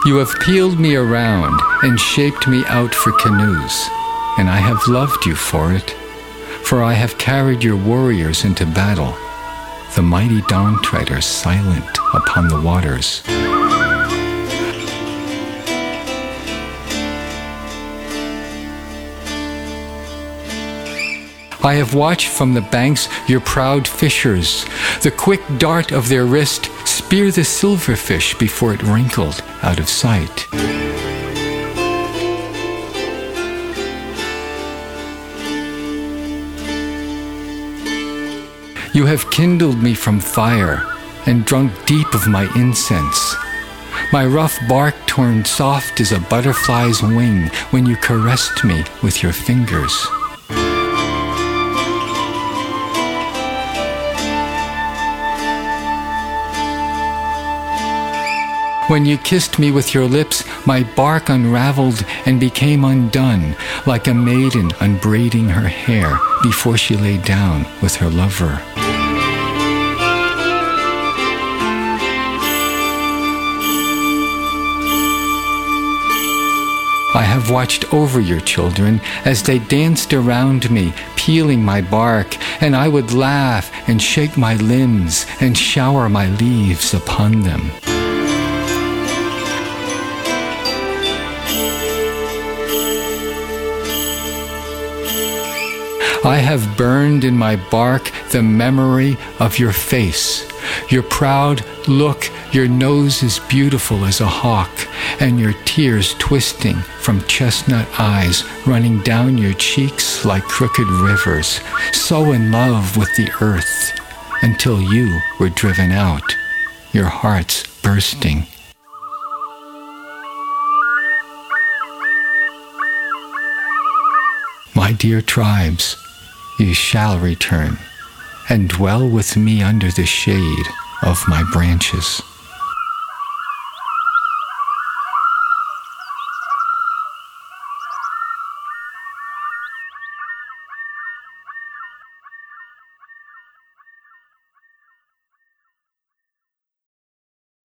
You have peeled me around and shaped me out for canoes, and I have loved you for it, for I have carried your warriors into battle, the mighty dawn-treaders silent upon the waters. I have watched from the banks your proud fishers, the quick dart of their wrist spear the silverfish before it wrinkled out of sight. You have kindled me from fire and drunk deep of my incense. My rough bark turned soft as a butterfly's wing when you caressed me with your fingers. When you kissed me with your lips, my bark unraveled and became undone, like a maiden unbraiding her hair before she lay down with her lover. I have watched over your children as they danced around me, peeling my bark, and I would laugh and shake my limbs and shower my leaves upon them. I have burned in my bark the memory of your face, your proud look, your nose as beautiful as a hawk, and your tears twisting from chestnut eyes running down your cheeks like crooked rivers, so in love with the earth, until you were driven out, your hearts bursting. My dear tribes, you shall return and dwell with me under the shade of my branches.